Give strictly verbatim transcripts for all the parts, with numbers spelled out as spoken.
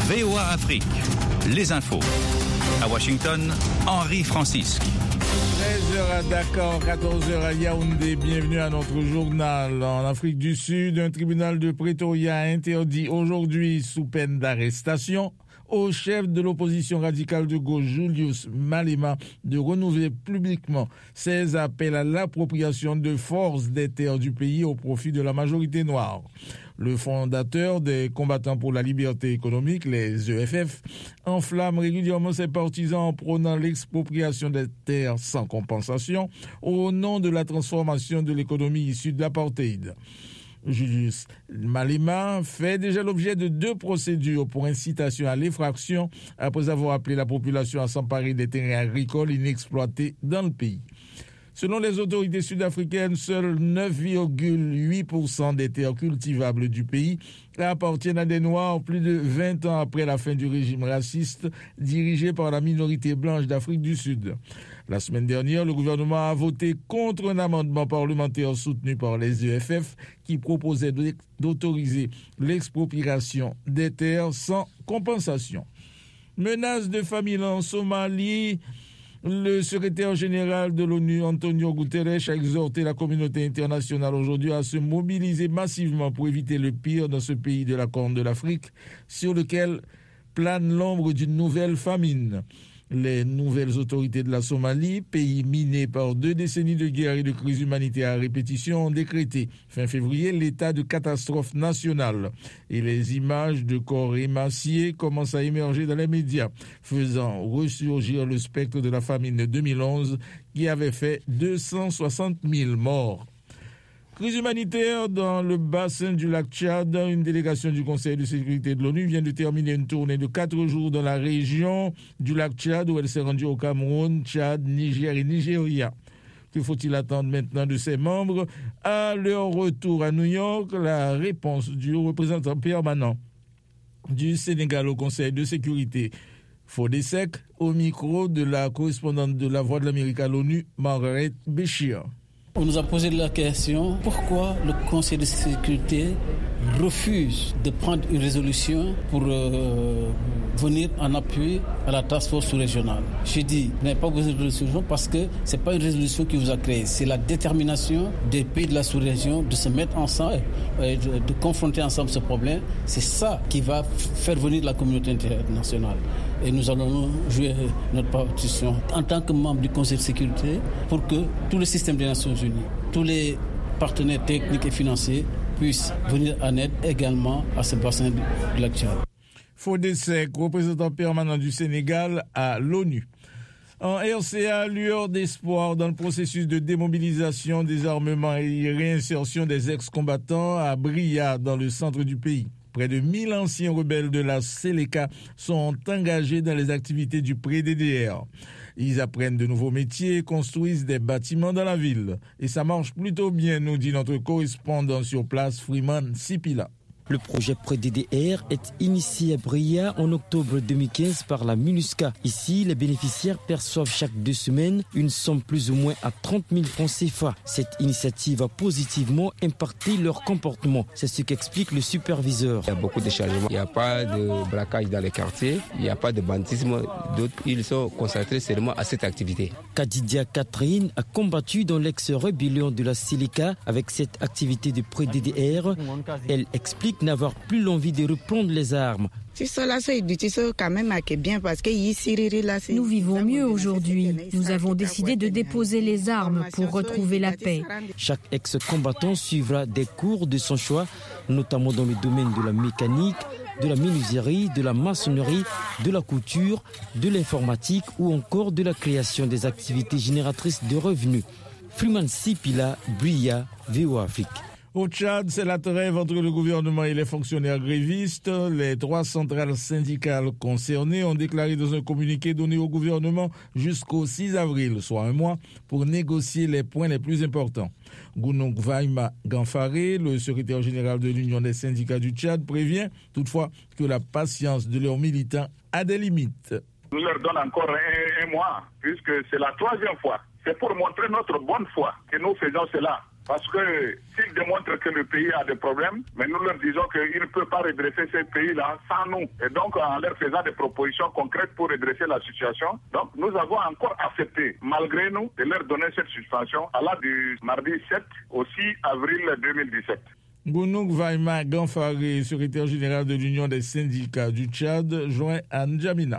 V O A Afrique, les infos. À Washington, Henri Francisque. treize heures à Dakar, quatorze heures à Yaoundé. Bienvenue à notre journal. En Afrique du Sud, un tribunal de Pretoria a interdit aujourd'hui, sous peine d'arrestation, au chef de l'opposition radicale de gauche, Julius Malema, de renouveler publiquement ses appels à l'appropriation de force des terres du pays au profit de la majorité noire. Le fondateur des combattants pour la liberté économique, les E F F, enflamme régulièrement ses partisans en prônant l'expropriation des terres sans compensation au nom de la transformation de l'économie issue de l'apartheid. Julius Malema fait déjà l'objet de deux procédures pour incitation à l'effraction après avoir appelé la population à s'emparer des terrains agricoles inexploités dans le pays. Selon les autorités sud-africaines, seuls neuf virgule huit pour cent des terres cultivables du pays appartiennent à des Noirs plus de vingt ans après la fin du régime raciste dirigé par la minorité blanche d'Afrique du Sud. La semaine dernière, le gouvernement a voté contre un amendement parlementaire soutenu par les E F F qui proposait d'autoriser l'expropriation des terres sans compensation. Menace de famine en Somalie. Le secrétaire général de l'ONU, Antonio Guterres, a exhorté la communauté internationale aujourd'hui à se mobiliser massivement pour éviter le pire dans ce pays de la Corne de l'Afrique, sur lequel plane l'ombre d'une nouvelle famine. Les nouvelles autorités de la Somalie, pays miné par deux décennies de guerre et de crise humanitaire à répétition, ont décrété fin février l'état de catastrophe nationale. Et les images de corps émaciés commencent à émerger dans les médias, faisant ressurgir le spectre de la famine de deux mille onze qui avait fait deux cent soixante mille morts. Crise humanitaire dans le bassin du lac Tchad. Une délégation du Conseil de sécurité de l'ONU vient de terminer une tournée de quatre jours dans la région du lac Tchad où elle s'est rendue au Cameroun, Tchad, Niger et Nigeria. Que faut-il attendre maintenant de ses membres? À leur retour à New York, la réponse du représentant permanent du Sénégal au Conseil de sécurité, Fodé Seck, au micro de la correspondante de la Voix de l'Amérique à l'ONU, Margaret Béchir. On nous a posé la question, pourquoi le Conseil de sécurité refuse de prendre une résolution pour euh, venir en appui à la task force sous-régionale. J'ai dit, vous n'avez pas besoin de résolution parce que ce n'est pas une résolution qui vous a créé. C'est la détermination des pays de la sous-région de se mettre ensemble et de, de confronter ensemble ce problème. C'est ça qui va faire venir la communauté internationale. Et nous allons jouer notre partition en tant que membre du Conseil de sécurité pour que tout le système des Nations Unies, tous les partenaires techniques et financiers puissent venir en aide également à ce bassin du lac Tchad. Fodé Seck, représentant permanent du Sénégal à l'ONU. En R C A, lueur d'espoir dans le processus de démobilisation, désarmement et réinsertion des ex-combattants à Bria, dans le centre du pays. Près de mille anciens rebelles de la Seleka sont engagés dans les activités du pré-D D R. Ils apprennent de nouveaux métiers et construisent des bâtiments dans la ville. Et ça marche plutôt bien, nous dit notre correspondant sur place, Freeman Sipila. Le projet pré-D D R est initié à Bria en octobre deux mille quinze par la MINUSCA. Ici, les bénéficiaires perçoivent chaque deux semaines une somme plus ou moins à trente mille francs C F A. Cette initiative a positivement impacté leur comportement. C'est ce qu'explique le superviseur. Il y a beaucoup de changements. Il n'y a pas de braquage dans les quartiers. Il n'y a pas de banditisme. D'autres, ils sont concentrés seulement à cette activité. Kadidia Catherine a combattu dans l'ex-rébellion de la Seleka avec cette activité de pré-D D R. Elle explique n'avoir plus l'envie de reprendre les armes. Nous vivons mieux aujourd'hui. Nous avons décidé de déposer les armes pour retrouver la paix. Chaque ex-combattant suivra des cours de son choix, notamment dans le domaine de la mécanique, de la menuiserie, de la maçonnerie, de la couture, de l'informatique ou encore de la création des activités génératrices de revenus. Freeman Sipila, Bria, V O A Afrique. Au Tchad, c'est la trêve entre le gouvernement et les fonctionnaires grévistes. Les trois centrales syndicales concernées ont déclaré dans un communiqué donné au gouvernement jusqu'au six avril, soit un mois, pour négocier les points les plus importants. Gounouk Vaima Gamfaré, le secrétaire général de l'Union des syndicats du Tchad, prévient toutefois que la patience de leurs militants a des limites. Nous leur donnons encore un, un mois, puisque c'est la troisième fois. C'est pour montrer notre bonne foi que nous faisons cela. Parce que s'ils démontrent que le pays a des problèmes, mais nous leur disons qu'ils ne peuvent pas redresser ce pays-là sans nous. Et donc, en leur faisant des propositions concrètes pour redresser la situation, donc nous avons encore accepté, malgré nous, de leur donner cette suspension à la du mardi sept au six avril deux mille dix-sept. Gounouk Vaima Ganfaré, secrétaire général de l'Union des syndicats du Tchad, joint à N'Djamena.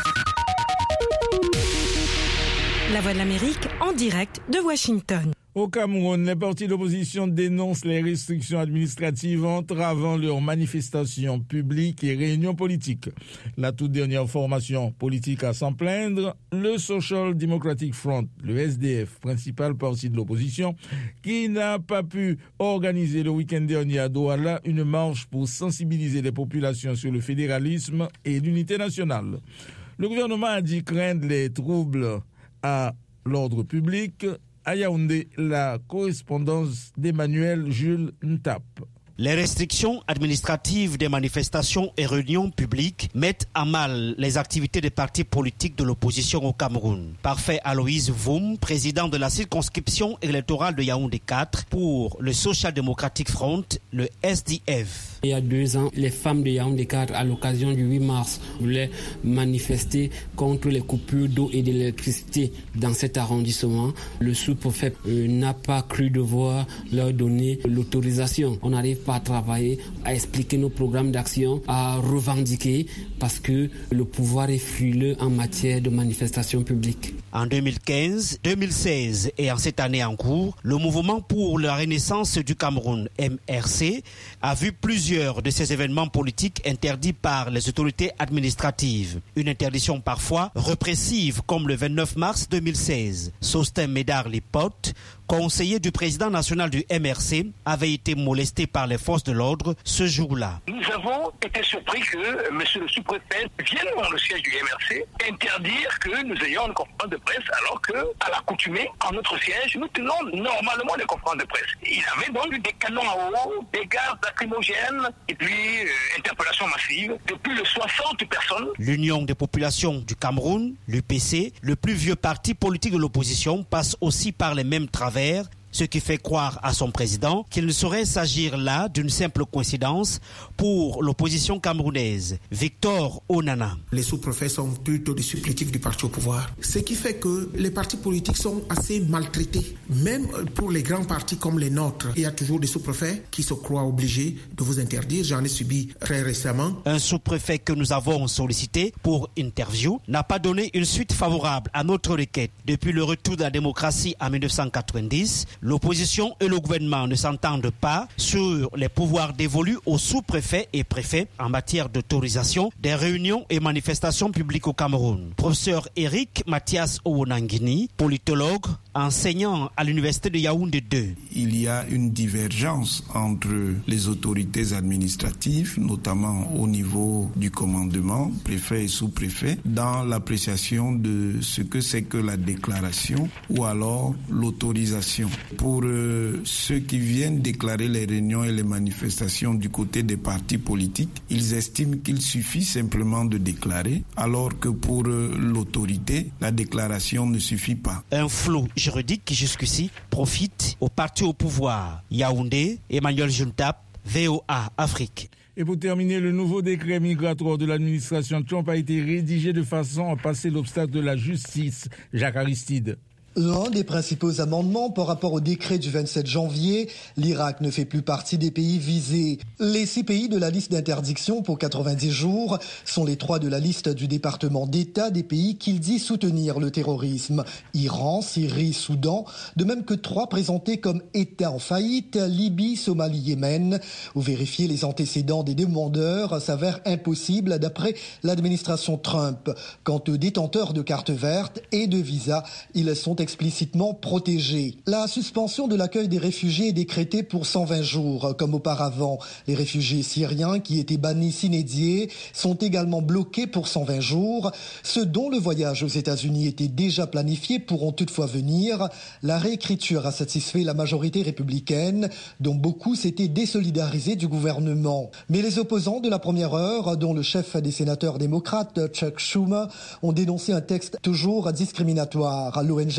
La Voix de l'Amérique en direct de Washington. Au Cameroun, les partis d'opposition dénoncent les restrictions administratives entravant leurs manifestations publiques et réunions politiques. La toute dernière formation politique à s'en plaindre, le Social Democratic Front, le S D F, principal parti de l'opposition, qui n'a pas pu organiser le week-end dernier à Douala une marche pour sensibiliser les populations sur le fédéralisme et l'unité nationale. Le gouvernement a dit craindre les troubles à l'ordre public. À Yaoundé, la correspondance d'Emmanuel Jules Ntap. Les restrictions administratives des manifestations et réunions publiques mettent à mal les activités des partis politiques de l'opposition au Cameroun. Parfait Aloïse Voum, président de la circonscription électorale de Yaoundé quatre pour le Social Democratic Front, le S D F. Il y a deux ans, les femmes de Yaoundé quatre, à l'occasion du huit mars, voulaient manifester contre les coupures d'eau et d'électricité dans cet arrondissement. Le sous-préfet euh, n'a pas cru devoir leur donner l'autorisation. On n'arrive pas à travailler, à expliquer nos programmes d'action, à revendiquer, parce que le pouvoir est frileux en matière de manifestation publique. En deux mille quinze, deux mille seize et en cette année en cours, le mouvement pour la renaissance du Cameroun, M R C, a vu plusieurs de ces événements politiques interdits par les autorités administratives. Une interdiction parfois répressive, comme le vingt-neuf mars deux mille seize. Sostin Médard Lipote, conseiller du président national du M R C, avait été molesté par les forces de l'ordre ce jour-là. Nous avons été surpris que euh, monsieur le sous-préfet vienne dans le siège du M R C interdire que nous ayons une conférence de presse alors que, à l'accoutumée, en notre siège, nous tenons normalement des conférences de presse. Il avait donc des canons à eau, des gaz lacrymogènes et puis euh, interpellations massives de plus de soixante personnes. L'Union des populations du Cameroun, l'U P C, le plus vieux parti politique de l'opposition, passe aussi par les mêmes travers, ce qui fait croire à son président qu'il ne saurait s'agir là d'une simple coïncidence pour l'opposition camerounaise. Victor Onana. Les sous-préfets sont plutôt des supplétifs du parti au pouvoir, ce qui fait que les partis politiques sont assez maltraités. Même pour les grands partis comme les nôtres, il y a toujours des sous-préfets qui se croient obligés de vous interdire. J'en ai subi très récemment. Un sous-préfet que nous avons sollicité pour interview n'a pas donné une suite favorable à notre requête. Depuis le retour de la démocratie en dix-neuf cent quatre-vingt-dix, l'opposition et le gouvernement ne s'entendent pas sur les pouvoirs dévolus aux sous-préfets et préfets en matière d'autorisation des réunions et manifestations publiques au Cameroun. Professeur Eric Mathias Owonangini, politologue, enseignant à l'université de Yaoundé deux. Il y a une divergence entre les autorités administratives, notamment au niveau du commandement, préfet et sous-préfet, dans l'appréciation de ce que c'est que la déclaration ou alors l'autorisation. Pour euh, ceux qui viennent déclarer les réunions et les manifestations du côté des partis politiques, ils estiment qu'il suffit simplement de déclarer, alors que pour euh, l'autorité, la déclaration ne suffit pas. Un flou juridique qui jusqu'ici profite aux partis au pouvoir. Yaoundé, Emmanuel Juntap, V O A Afrique. Et pour terminer, le nouveau décret migratoire de l'administration Trump a été rédigé de façon à passer l'obstacle de la justice. Jacques Aristide. L'un des principaux amendements par rapport au décret du vingt-sept janvier, l'Irak ne fait plus partie des pays visés. Les six pays de la liste d'interdiction pour quatre-vingt-dix jours sont les trois de la liste du département d'État des pays qu'il dit soutenir le terrorisme. Iran, Syrie, Soudan, de même que trois présentés comme États en faillite, Libye, Somalie, Yémen, où vérifier les antécédents des demandeurs s'avère impossible d'après l'administration Trump. Quant aux détenteurs de cartes vertes et de visas, ils sont explicitement protégés. La suspension de l'accueil des réfugiés est décrétée pour cent vingt jours, comme auparavant. Les réfugiés syriens qui étaient bannis sine die sont également bloqués pour cent vingt jours. Ceux dont le voyage aux États-Unis était déjà planifié pourront toutefois venir. La réécriture a satisfait la majorité républicaine, dont beaucoup s'étaient désolidarisés du gouvernement. Mais les opposants de la première heure, dont le chef des sénateurs démocrates, Chuck Schumer, ont dénoncé un texte toujours discriminatoire. L'O N G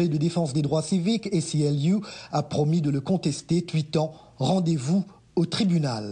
Conseil de défense des droits civiques, A C L U, a promis de le contester, tweetant « Rendez-vous au tribunal ».